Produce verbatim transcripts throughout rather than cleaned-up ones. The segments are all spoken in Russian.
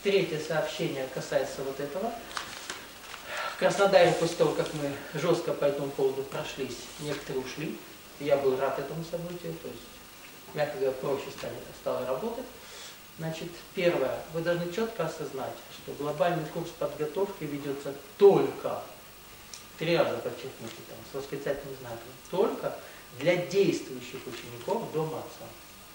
третье сообщение касается вот этого. В Краснодаре, после того, как мы жестко по этому поводу прошлись, некоторые ушли. Я был рад этому событию, то есть, мягко говоря, проще стало работать. Значит, первое, вы должны четко осознать, что глобальный курс подготовки ведется только, три раза подчеркните, там, с восклицательным знаком, только для действующих учеников Дома Отца.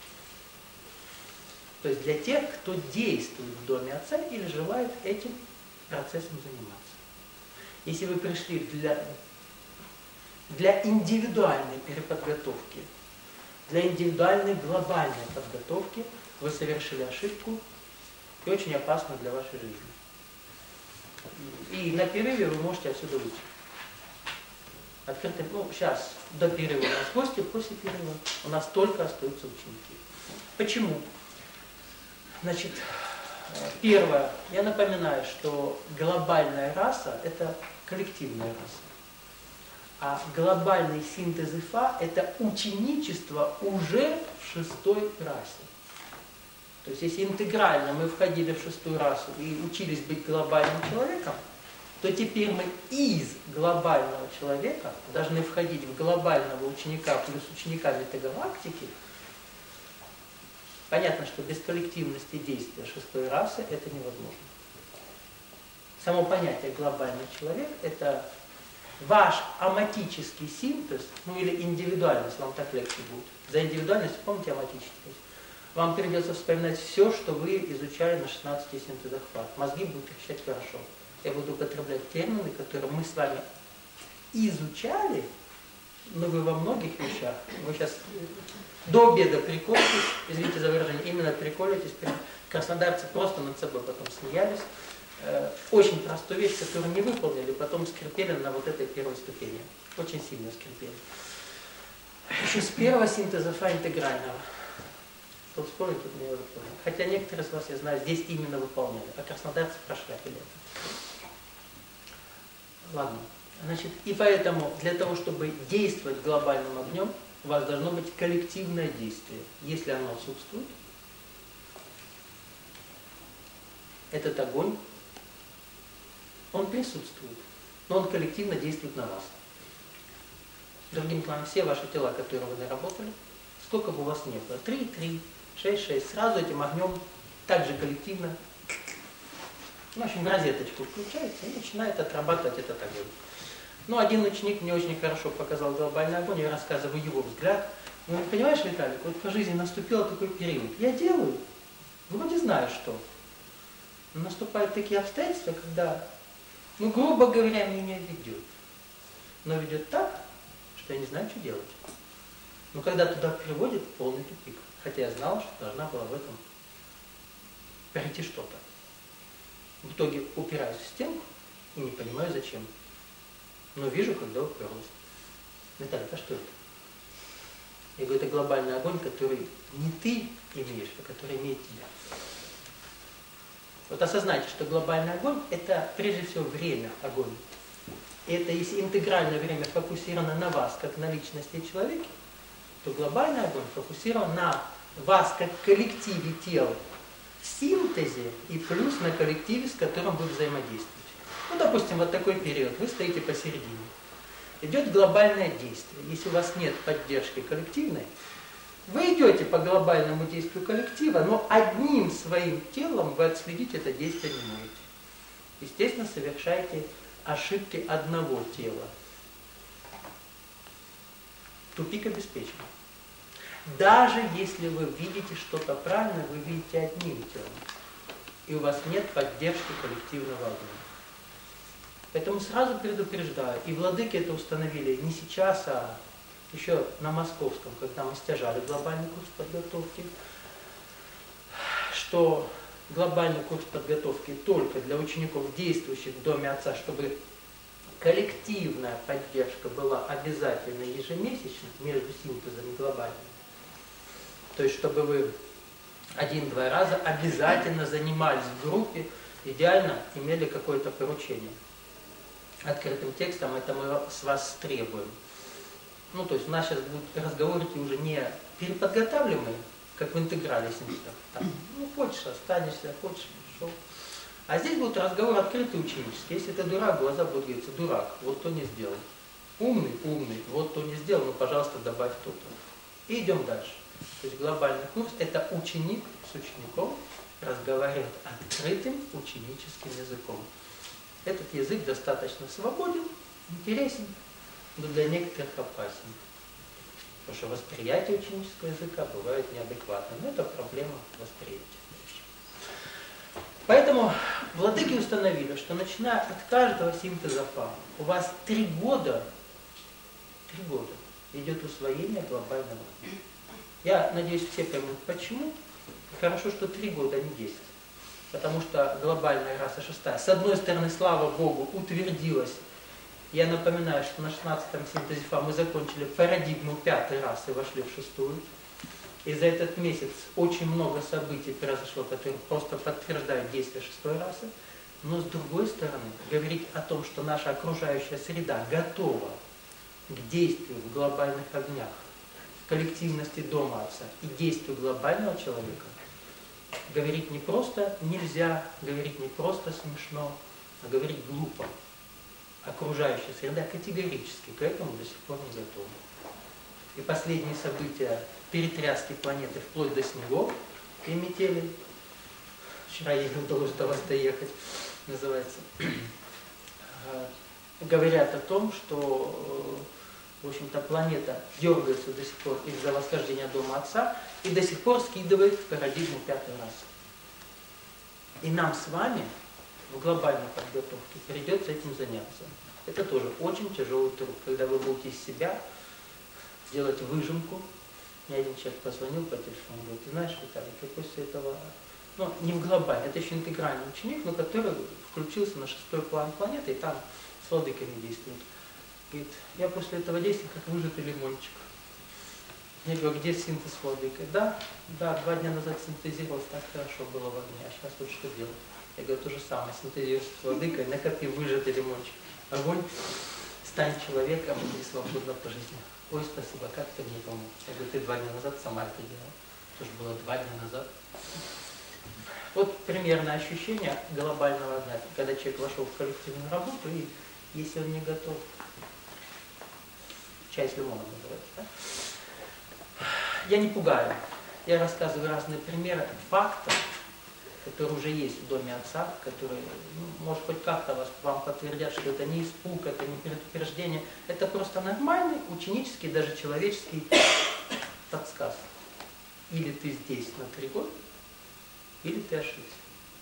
То есть для тех, кто действует в Доме Отца или желает этим процессом заниматься. Если вы пришли для, для индивидуальной переподготовки, для индивидуальной глобальной подготовки, вы совершили ошибку и очень опасно для вашей жизни. И на перерыве вы можете отсюда уйти. Открытым, ну, сейчас до перерыва у нас гости, после перерыва у нас только остаются ученики. Почему? Значит, первое, я напоминаю, что глобальная раса – это коллективная раса. А глобальный синтез ИФА – это ученичество уже в шестой расе. То есть, если интегрально мы входили в шестую расу и учились быть глобальным человеком, то теперь мы из глобального человека должны входить в глобального ученика плюс ученика метагалактики. Понятно, что без коллективности действия шестой расы это невозможно. Само понятие глобальный человек – это ваш аматический синтез, ну или индивидуальность, вам так легче будет. За индивидуальность помните аматическость. Вам придется вспоминать все, что вы изучали на шестнадцати синтезах ФАТ. Мозги будут трещать хорошо. Я буду употреблять термины, которые мы с вами изучали, но вы во многих вещах, вы сейчас до обеда приколитесь, извините за выражение, именно приколитесь, краснодарцы просто над собой потом смеялись. Очень простую вещь, которую не выполнили, потом скрипели на вот этой первой ступени. Очень сильно скрипели. Еще с первого синтеза ФА интегрального. Тут спорить тут не выполняли. Хотя некоторые из вас, я знаю, здесь именно выполняли, а краснодарцы прошляпили это. Ладно. Значит, и поэтому для того, чтобы действовать глобальным огнем, у вас должно быть коллективное действие. Если оно отсутствует, этот огонь, он присутствует, но он коллективно действует на вас. Другим словом, все ваши тела, которые вы наработали, сколько бы у вас ни было, три, три, шесть, шесть, сразу этим огнем также коллективно, в общем, в розеточку включается и начинает отрабатывать этот огонь. Ну, один ученик мне очень хорошо показал глобальный огонь, я рассказываю его взгляд. Ну, понимаешь, Виталик, вот по жизни наступил такой период. Я делаю, вроде знаю что. Но наступают такие обстоятельства, когда, ну, грубо говоря, меня ведет. Но ведет так, что я не знаю, что делать. Но когда туда приводит, полный тупик. Хотя я знал, что должна была в этом пройти что-то. В итоге упираюсь в стенку и не понимаю, зачем. Но вижу, когда уперлась. Виталий, а что это? Я говорю, это глобальный огонь, который не ты имеешь, а который имеет тебя. Вот осознайте, что глобальный огонь – это прежде всего время огонь. И это если интегральное время фокусировано на вас, как на личности и человеке, то глобальный огонь фокусирован на вас, как коллективе тел, в синтезе и плюс на коллективе, с которым вы взаимодействуете. Ну, допустим, вот такой период, вы стоите посередине. Идет глобальное действие. Если у вас нет поддержки коллективной, вы идете по глобальному действию коллектива, но одним своим телом вы отследить это действие не можете. Естественно, совершаете ошибки одного тела. Тупик обеспечен. Даже если вы видите что-то правильно, вы видите одним телом. И у вас нет поддержки коллективного огня. Поэтому сразу предупреждаю, и владыки это установили не сейчас, а еще на московском, когда мы стяжали глобальный курс подготовки, что глобальный курс подготовки только для учеников, действующих в Доме Отца, чтобы коллективная поддержка была обязательно ежемесячно между синтезами глобальными. То есть, чтобы вы один-два раза обязательно занимались в группе, идеально имели какое-то поручение. Открытым текстом это мы с вас требуем. Ну, то есть у нас сейчас будут разговоры уже не переподготавливаемые, как в интеграле синтезов. Там, ну, хочешь, останешься, хочешь, шел. А здесь будет разговор открытый ученический. Если ты дурак, глаза будут говориться: дурак, вот то не сделал. Умный, умный, вот то не сделал, ну, пожалуйста, добавь то-то. И идем дальше. То есть глобальный курс – это ученик с учеником разговаривает открытым ученическим языком. Этот язык достаточно свободен, интересен, но для некоторых опасен. Потому что восприятие ученического языка бывает неадекватным. Но это проблема восприятия. Поэтому владыки установили, что начиная от каждого синтеза фа, у вас три года, три года идет усвоение глобального. Я надеюсь, все поймут, почему. Хорошо, что три года, а не десять. Потому что глобальная раса шестая, с одной стороны, слава Богу, утвердилась. Я напоминаю, что на шестнадцатом синтезе фа мы закончили парадигму пятой расы и вошли в шестую. И за этот месяц очень много событий произошло, которые просто подтверждают действие шестой расы. Но с другой стороны, говорить о том, что наша окружающая среда готова к действию в глобальных огнях, коллективности дома Отца и действию глобального человека, говорить не просто нельзя, говорить не просто смешно, а говорить глупо. Окружающая среда категорически к этому до сих пор не готова. И последние события перетряски планеты вплоть до снегов и метелей, вчера ей удалось до вас доехать, называется, говорят о том, что, в общем-то, планета дергается до сих пор из-за восхождения дома Отца и до сих пор скидывает в парадигму пятой расы. И нам с вами в глобальной подготовке придется этим заняться. Это тоже очень тяжелый труд, когда вы будете из себя делать выжимку. Мне один человек позвонил по телефону, говорит: ты знаешь, Виталий, как после этого, ну, не в глобальный, это еще интегральный ученик, но который включился на шестой план планеты и там с владыками действует. Говорит: я после этого действия как выжатый лимончик. Я говорю: где синтез с владыкой? Да, да, два дня назад синтезировалось, так хорошо было в огне, а сейчас вот что делать? Я говорю: то же самое, синтезируешь с владыкой, накопи выжатый лимончик. Огонь, стань человеком и свободно по жизни. Ой, спасибо, как ты мне помог? Я говорю: ты два дня назад сама это делала. Тоже было два дня назад. Вот примерное ощущение глобального огня, когда человек вошел в коллективную работу, и если он не готов, чай с лимоном называется, да? Я не пугаю. Я рассказываю разные примеры фактов, которые уже есть в доме Отца, которые, ну, может, хоть как-то вас, вам подтвердят, что это не испуг, это не предупреждение, это просто нормальный, ученический, даже человеческий подсказ. Или ты здесь на три года, или ты ошибся.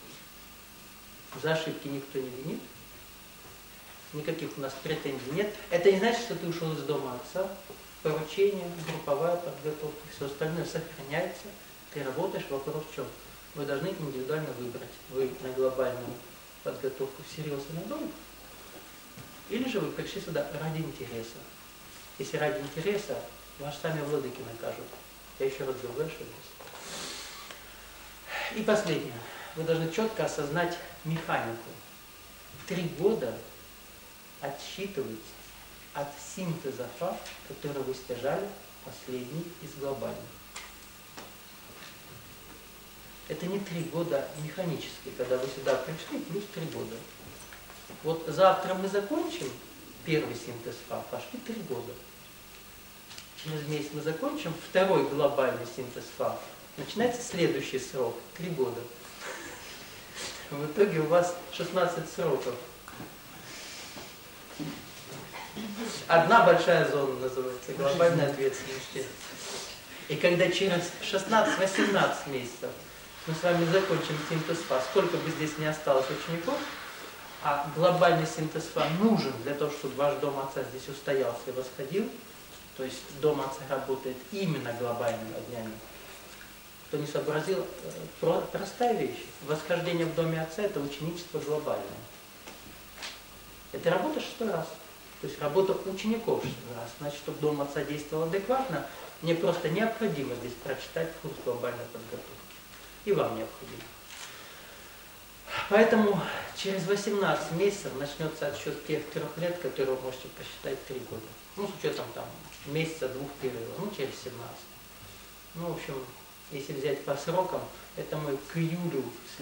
За ошибки никто не винит, никаких у нас претензий нет. Это не значит, что ты ушел из дома Отца, поручение, групповая подготовка, все остальное сохраняется, ты работаешь, вопрос в чем? Вы должны индивидуально выбрать, вы на глобальную подготовку всерьез и надолго, или же вы пришли сюда ради интереса. Если ради интереса, вас сами владыки накажут. Я еще раз говорю, вы ошиблись. И последнее. Вы должны четко осознать механику. Три года отсчитывать от синтеза фа, который вы стяжали, последний из глобальных. Это не три года механически, когда вы сюда пришли, плюс три года. Вот завтра мы закончим первый синтез фа, пошли три года. Через месяц мы закончим второй глобальный синтез фа. Начинается следующий срок, три года. В итоге у вас шестнадцать сроков. Одна большая зона называется, глобальная ответственность. И когда через шестнадцать-восемнадцать месяцев мы с вами закончим синтез фа, сколько бы здесь не осталось учеников, а глобальный синтез фа нужен для того, чтобы ваш дом Отца здесь устоялся и восходил, то есть дом Отца работает именно глобальными огнями. Кто не сообразил, простая вещь. Восхождение в доме Отца – это ученичество глобальное. Это работа шестой раз. То есть работа учеников шестой раз. Значит, чтобы дом Отца действовал адекватно, мне просто необходимо здесь прочитать курс глобальной подготовки. И вам необходимо. Поэтому через восемнадцать месяцев начнется отсчет тех трех лет, которые вы можете посчитать три года. Ну, с учетом там месяца, двух перерывов, ну, через семнадцать. Ну, в общем, если взять по срокам, это мы к июлю